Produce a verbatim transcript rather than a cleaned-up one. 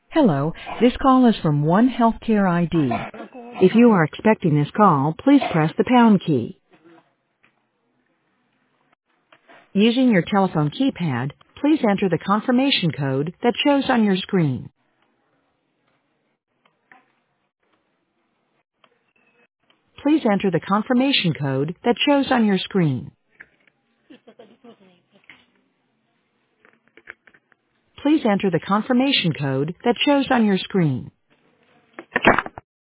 Hello, this call is from One Healthcare I D. If you are expecting this call, please press the pound key. Using your telephone keypad, please enter the confirmation code that shows on your screen. Please enter the confirmation code that shows on your screen. Please enter the confirmation code that shows on your screen.